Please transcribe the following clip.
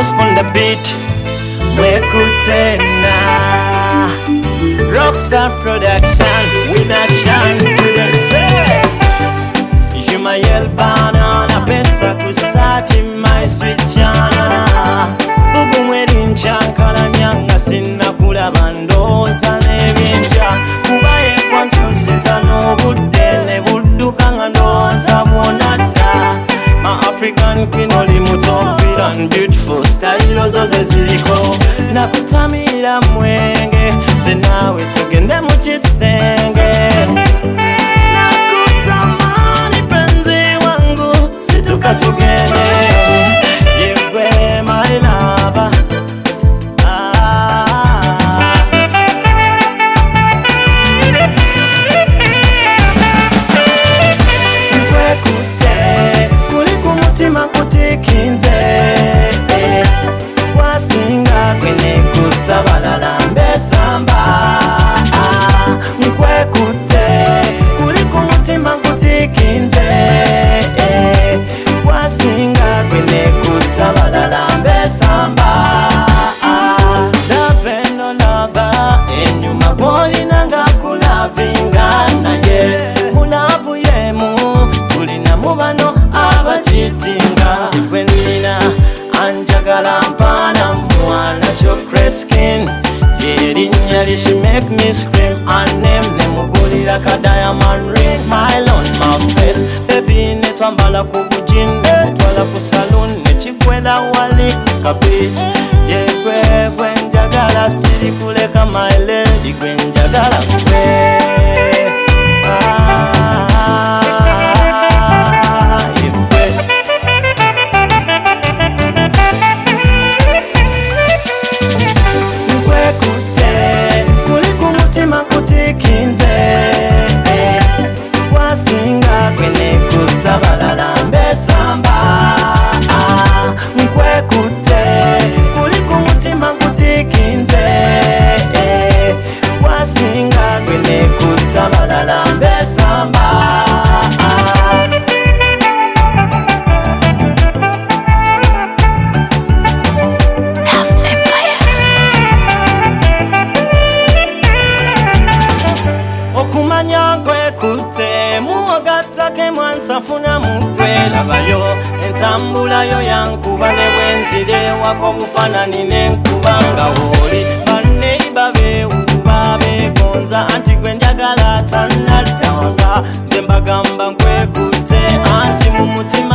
Ghost on the beat, Mwekutena. Rockstar production, we not shine to the say. Jumayel banana, pesa kusati my sweet chana. Bugu mwedi nchankala nyanga sinna kula bandoza nebinja. Kubaye kwansusiza no budele buduka nga ndoza bonata. My African queen oli muto and beautiful style zoze ziliko. Nakutamira mwenge tenawe tugende muchisenge. Nakutamani penzi wangu situka tugende. Yewe my lover. Kutikinze wasinga kwene kutabalala mbesamba mkwekute kuli kumutima kutikinze wasinga kwene kutabalala mbesamba laveno laba enyuma gwolinanga kulavinga naye mulavu yemu tulina mubano abachitinga sikwenina anjagala mpana mwana chokre skin yerinya she make me scream anemne mugulira ka diamond ring smile on my face baby netwambala kubujinde twala ku saloon nechikwela wali kapish yegwe gwenjagala siri kuleka my lady gwenjagala kwe kutikinze wasinga kwene kutabalala mbesamba mkwekute kuli kumutima kutikinze wasinga kwene kutabalala mbesamba. Okumanya kwekute muogatake mwansafuna mukwela bayo entambula yo yankuba ne bwenzire wako bufanani nenkubanga woli baneiba bewuba begonza anti gwenjagala tanadanga nze mbagamba nkwekute anti mu mutima